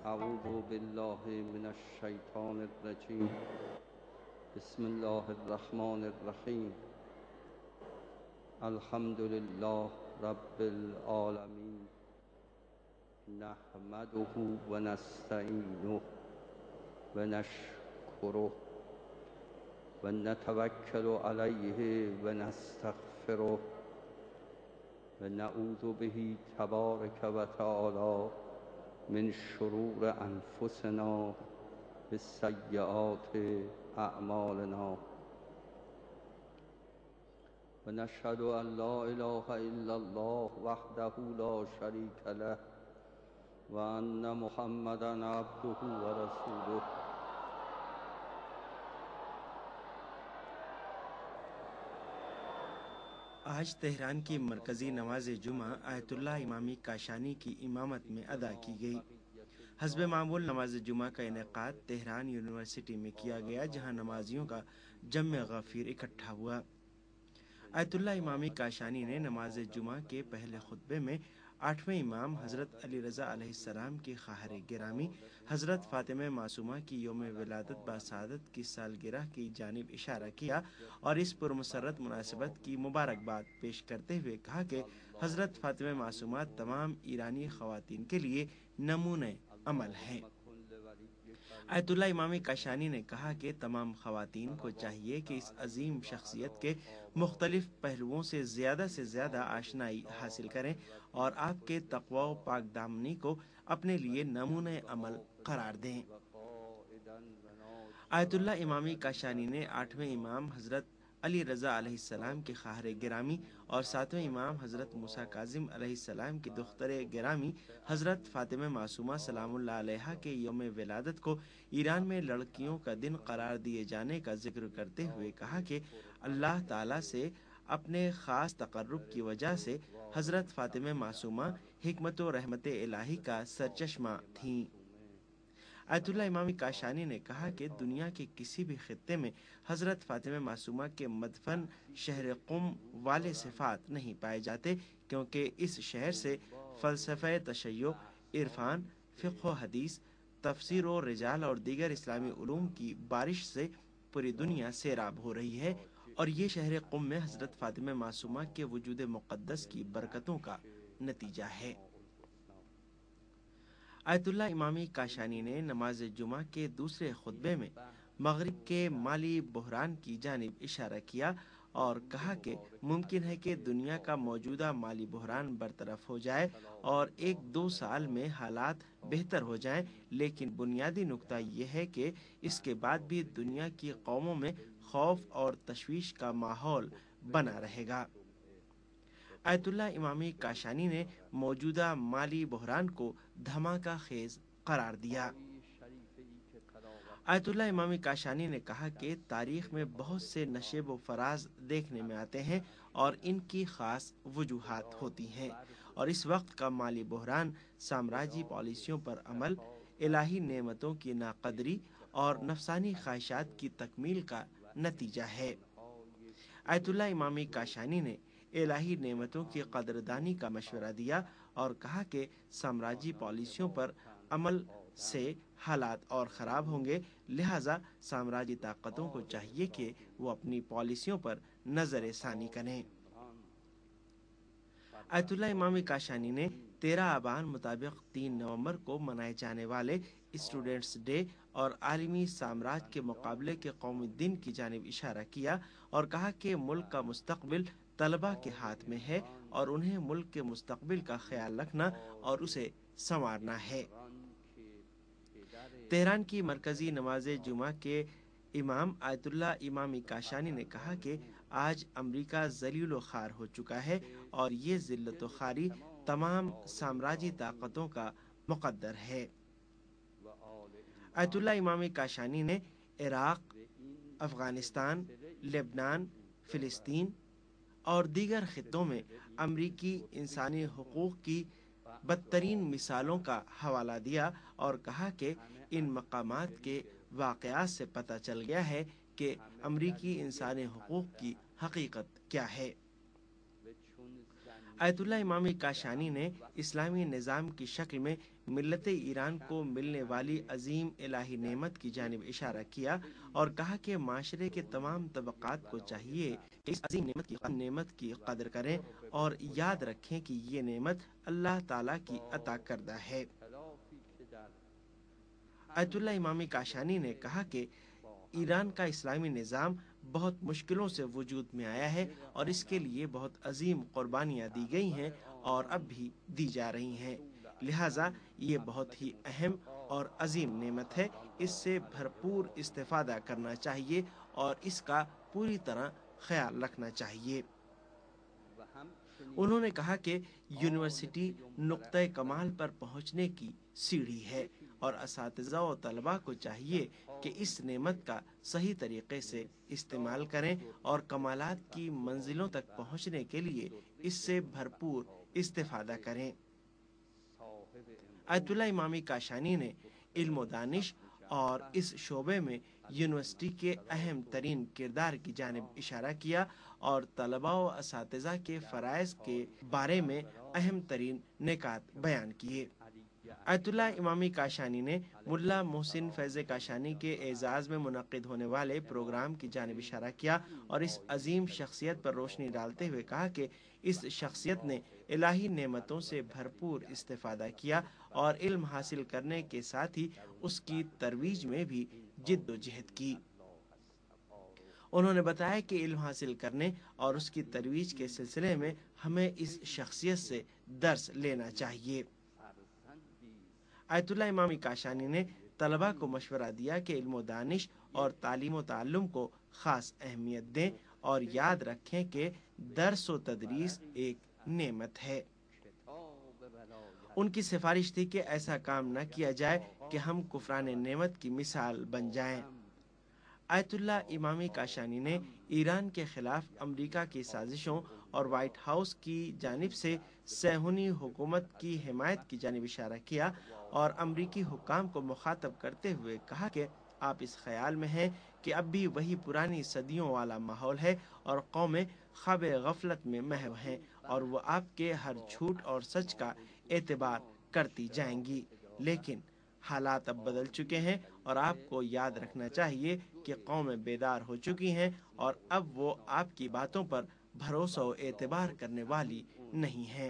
اعوذ باللہ من الشیطان الرجیم بسم اللہ الرحمن الرحیم الحمد للہ رب العالمین نحمده ونستعینه ونشکره ونتوکل علیه ونستغفره ونعوذ به تبارک وتعالی من شرور انفسنا بالسیئات اعمالنا ونشهد ان لا اله الا الله وحده لا شريك له وان محمدا عبده ورسوله آج تہران کی مرکزی نماز جمعہ آیت اللہ امامی کاشانی کی امامت میں ادا کی گئی۔ حسب معمول نماز جمعہ کا انعقاد تہران یونیورسٹی میں کیا گیا، جہاں نمازیوں کا جمع غفیر اکٹھا ہوا۔ آیت اللہ امامی کاشانی نے نماز جمعہ کے پہلے خطبے میں 8ویں امام حضرت علی رضا علیہ السلام کی خواہر گرامی حضرت فاطمہ معصومہ کی یوم ولادت باسعادت کی سالگرہ کی جانب اشارہ کیا اور اس پرمسرت مناسبت کی مبارکباد پیش کرتے ہوئے کہا کہ حضرت فاطمہ معصومہ تمام ایرانی خواتین کے لیے نمونہ عمل ہیں۔ آیت اللہ امامی کاشانی نے کہا کہ تمام خواتین کو چاہیے کہ اس عظیم شخصیت کے مختلف پہلوؤں سے زیادہ آشنائی حاصل کریں اور آپ کے تقوی و پاک دامنی کو اپنے لیے نمونہ عمل قرار دیں۔ آیت اللہ امامی کاشانی نے 8ویں امام حضرت علی رضا علیہ السلام کے خواہر گرامی اور 7ویں امام حضرت موسیٰ کاظم علیہ السلام کی دختر گرامی حضرت فاطمہ معصومہ سلام اللہ علیہا کے یوم ولادت کو ایران میں لڑکیوں کا دن قرار دیے جانے کا ذکر کرتے ہوئے کہا کہ اللہ تعالیٰ سے اپنے خاص تقرب کی وجہ سے حضرت فاطمہ معصومہ حکمت و رحمت الہی کا سرچشمہ تھیں۔ آیت اللہ امامی کاشانی نے کہا کہ دنیا کے کسی بھی خطے میں حضرت فاطمہ معصومہ کے مدفن شہر قم والے صفات نہیں پائے جاتے، کیونکہ اس شہر سے فلسفہ تشیع، عرفان، فقہ و حدیث، تفسیر و رجال اور دیگر اسلامی علوم کی بارش سے پوری دنیا سیراب ہو رہی ہے، اور یہ شہر قم میں حضرت فاطمہ معصومہ کے وجود مقدس کی برکتوں کا نتیجہ ہے۔ آیت اللہ امامی کاشانی نے نماز جمعہ کے دوسرے خطبے میں مغرب کے مالی بحران کی جانب اشارہ کیا اور کہا کہ ممکن ہے کہ دنیا کا موجودہ مالی بحران برطرف ہو جائے اور 1-2 سال میں حالات بہتر ہو جائیں، لیکن بنیادی نکتہ یہ ہے کہ اس کے بعد بھی دنیا کی قوموں میں خوف اور تشویش کا ماحول بنا رہے گا۔ آیت اللہ امامی کاشانی نے موجودہ مالی بحران کو دھماکہ خیز قرار دیا۔ آیت اللہ امامی کاشانی نے کہا کہ تاریخ میں بہت سے نشیب و فراز دیکھنے میں آتے ہیں اور ان کی خاص وجوہات ہوتی ہیں، اور اس وقت کا مالی بحران سامراجی پالیسیوں پر عمل، الہی نعمتوں کی ناقدری اور نفسانی خواہشات کی تکمیل کا نتیجہ ہے۔ آیت اللہ امامی کاشانی نے الہی نعمتوں کی قدردانی کا مشورہ دیا اور کہا کہ سامراجی پالیسیوں پر عمل سے حالات اور خراب ہوں گے، لہٰذا سامراجی طاقتوں کو چاہیے کہ وہ اپنی پالیسیوں پر نظر ثانی کریں۔ آیت اللہ امامی کاشانی نے 13 آبان مطابق 3 نومبر کو منائے جانے والے اسٹوڈنٹس ڈے اور عالمی سامراج کے مقابلے کے قومی دن کی جانب اشارہ کیا اور کہا کہ ملک کا مستقبل طلباء کے ہاتھ میں ہے اور انہیں ملک کے مستقبل کا خیال رکھنا اور اسے سنوارنا ہے۔ تہران کی مرکزی نماز جمعہ کے امام آیت اللہ امامی کاشانی نے کہا کہ آج امریکہ ذلیل و خوار ہو چکا ہے اور یہ ذلت و خواری تمام سامراجی طاقتوں کا مقدر ہے۔ آیت اللہ امامی کاشانی نے عراق، افغانستان، لبنان، فلسطین اور دیگر خطوں میں امریکی انسانی حقوق کی بدترین مثالوں کا حوالہ دیا اور کہا کہ ان مقامات کے واقعات سے پتہ چل گیا ہے کہ امریکی انسانی حقوق کی حقیقت کیا ہے۔ آیت اللہ امامی کاشانی نے اسلامی نظام کی شکل میں ملت ایران کو ملنے والی عظیم الہی نعمت کی جانب اشارہ کیا اور کہا کہ معاشرے کے تمام طبقات کو چاہیے کہ اس عظیم نعمت کی قدر کریں اور یاد رکھیں کہ یہ نعمت اللہ تعالیٰ کی عطا کردہ ہے۔ آیت اللہ امامی کاشانی نے کہا کہ ایران کا اسلامی نظام بہت مشکلوں سے وجود میں آیا ہے اور اس کے لیے بہت عظیم قربانیاں دی گئی ہیں اور اب بھی دی جا رہی ہیں، لہٰذا یہ بہت ہی اہم اور عظیم نعمت ہے، اس سے بھرپور استفادہ کرنا چاہیے اور اس کا پوری طرح خیال رکھنا چاہیے۔ انہوں نے کہا کہ یونیورسٹی نقطۂ کمال پر پہنچنے کی سیڑھی ہے اور اساتذہ و طلباء کو چاہیے کہ اس نعمت کا صحیح طریقے سے استعمال کریں اور کمالات کی منزلوں تک پہنچنے کے لیے اس سے بھرپور استفادہ کریں۔ آیت اللہ امامی کاشانی نے علم و دانش اور اس شعبے میں یونیورسٹی کے اہم ترین کردار کی جانب اشارہ کیا اور طلباء و اساتذہ کے فرائض کے بارے میں اہم ترین نکات بیان کیے۔ آیت اللہ امامی کاشانی نے ملا محسن فیض کاشانی کے اعزاز میں منعقد ہونے والے پروگرام کی جانب اشارہ کیا اور اس عظیم شخصیت پر روشنی ڈالتے ہوئے کہا کہ اس شخصیت نے الہی نعمتوں سے بھرپور استفادہ کیا اور علم حاصل کرنے کے ساتھ ہی اس کی ترویج میں بھی جد و جہد کی۔ انہوں نے بتایا کہ علم حاصل کرنے اور اس کی ترویج کے سلسلے میں ہمیں اس شخصیت سے درس لینا چاہیے۔ آیت اللہ امامی کاشانی نے طلباء کو مشورہ دیا کہ علم و دانش اور تعلیم و تعلم کو خاص اہمیت دیں اور یاد رکھیں کہ درس و تدریس ایک نعمت ہے۔ ان کی سفارش تھی کہ ایسا کام نہ کیا جائے کہ ہم کفران نعمت کی مثال بن جائیں۔ آیت اللہ امامی کاشانی نے ایران کے خلاف امریکہ کی سازشوں اور وائٹ ہاؤس کی جانب سے صہیونی حکومت کی حمایت کی جانب اشارہ کیا اور امریکی حکام کو مخاطب کرتے ہوئے کہا کہ آپ اس خیال میں ہیں کہ اب بھی وہی پرانی صدیوں والا ماحول ہے اور قومیں خواب غفلت میں محو ہیں اور وہ آپ کے ہر جھوٹ اور سچ کا اعتبار کرتی جائیں گی، لیکن حالات اب بدل چکے ہیں اور آپ کو یاد رکھنا چاہیے کہ قومیں بیدار ہو چکی ہیں اور اب وہ آپ کی باتوں پر بھروسہ و اعتبار کرنے والی نہیں ہیں۔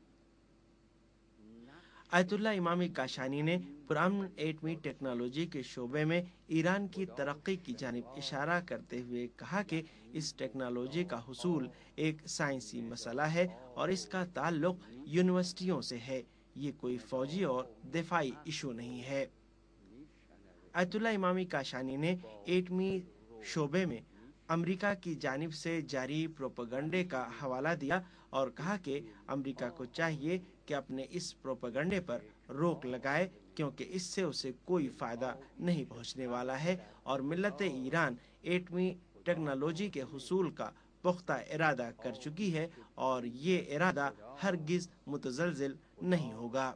آیت اللہ امامی کاشانی نے پرامن ایٹمی ٹیکنالوجی کے شعبے میں ایران کی ترقی کی جانب اشارہ کرتے ہوئے کہا کہ اس ٹیکنالوجی کا حصول ایک سائنسی مسئلہ ہے اور اس کا تعلق یونیورسٹیوں سے ہے، یہ کوئی فوجی اور دفاعی ایشو نہیں ہے۔ آیت اللہ امامی کاشانی نے ایٹمی شعبے میں امریکہ کی جانب سے جاری پروپیگنڈے کا حوالہ دیا اور کہا کہ امریکہ کو چاہیے کہ اپنے اس پروپیگنڈے پر روک لگائے کیونکہ اس سے اسے کوئی فائدہ نہیں پہنچنے والا ہے اور ملت ایران ایٹمی ٹیکنالوجی کے حصول کا پختہ ارادہ کر چکی ہے اور یہ ارادہ ہرگز متزلزل نہیں ہوگا۔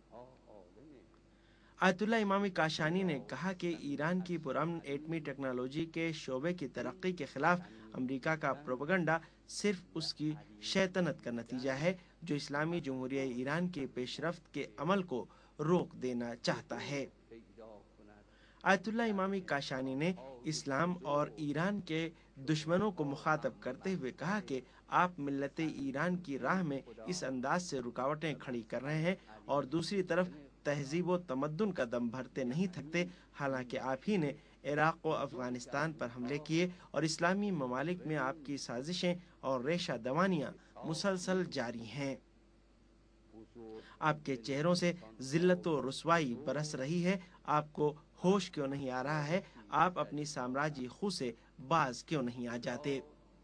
آیت اللہ امامی کاشانی نے کہا کہ ایران کی پرامن ایٹمی ٹیکنالوجی کے شعبے کی ترقی کے خلاف امریکہ کا پروپیگنڈا صرف اس کی شیطنت کا نتیجہ ہے جو اسلامی جمہوریہ ایران کے پیش رفت کے عمل کو روک دینا چاہتا ہے۔ آیت اللہ امامی کاشانی نے اسلام اور ایران کے دشمنوں کو مخاطب کرتے ہوئے کہا کہ آپ ملت ایران کی راہ میں اس انداز سے رکاوٹیں کھڑی کر رہے ہیں اور دوسری طرف تہذیب و تمدن کا دم بھرتے نہیں تھکتے، حالانکہ آپ ہی نے عراق و افغانستان پر حملے کیے اور اسلامی ممالک میں آپ کی سازشیں اور ریشہ دوانیاں مسلسل جاری ہیں۔ آپ کے چہروں سے ذلت و رسوائی برس رہی ہے، آپ کو ہوش کیوں نہیں آ رہا ہے؟ آپ اپنی سامراجی خو سے باز کیوں نہیں آ جاتے؟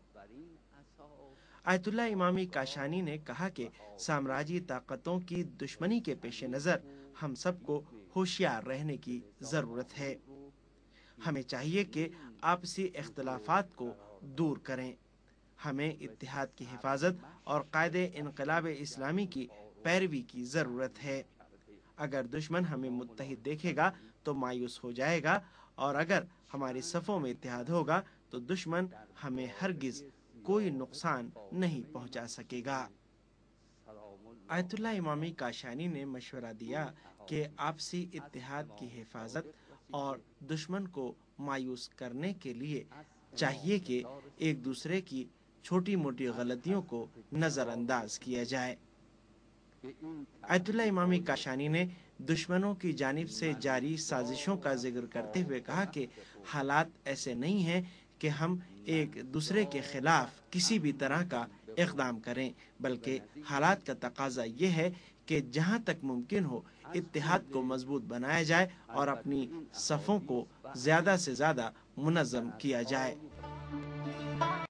آیت اللہ امامی کاشانی نے کہا کہ سامراجی طاقتوں کی دشمنی کے پیش نظر ہم سب کو ہوشیار رہنے کی ضرورت ہے۔ ہمیں چاہیے کہ آپسی اختلافات کو دور کریں۔ ہمیں اتحاد کی حفاظت اور قائد انقلاب اسلامی کی پیروی کی ضرورت ہے۔ اگر دشمن ہمیں متحد دیکھے گا تو مایوس ہو جائے گا اور اگر ہماری صفوں میں اتحاد ہوگا تو دشمن ہمیں ہرگز کوئی نقصان نہیں پہنچا سکے گا۔ آیت اللہ امامی کاشانی نے مشورہ دیا کہ آپسی اتحاد کی حفاظت اور دشمن کو مایوس کرنے کے لیے چاہیے کہ ایک دوسرے کی چھوٹی موٹی غلطیوں کو نظر انداز کیا جائے۔ آیت اللہ امامی کاشانی نے دشمنوں کی جانب سے جاری سازشوں کا ذکر کرتے ہوئے کہا کہ حالات ایسے نہیں ہیں کہ ہم ایک دوسرے کے خلاف کسی بھی طرح کا اقدام کریں، بلکہ حالات کا تقاضا یہ ہے کہ جہاں تک ممکن ہو اتحاد کو مضبوط بنایا جائے اور اپنی صفوں کو زیادہ سے زیادہ منظم کیا جائے۔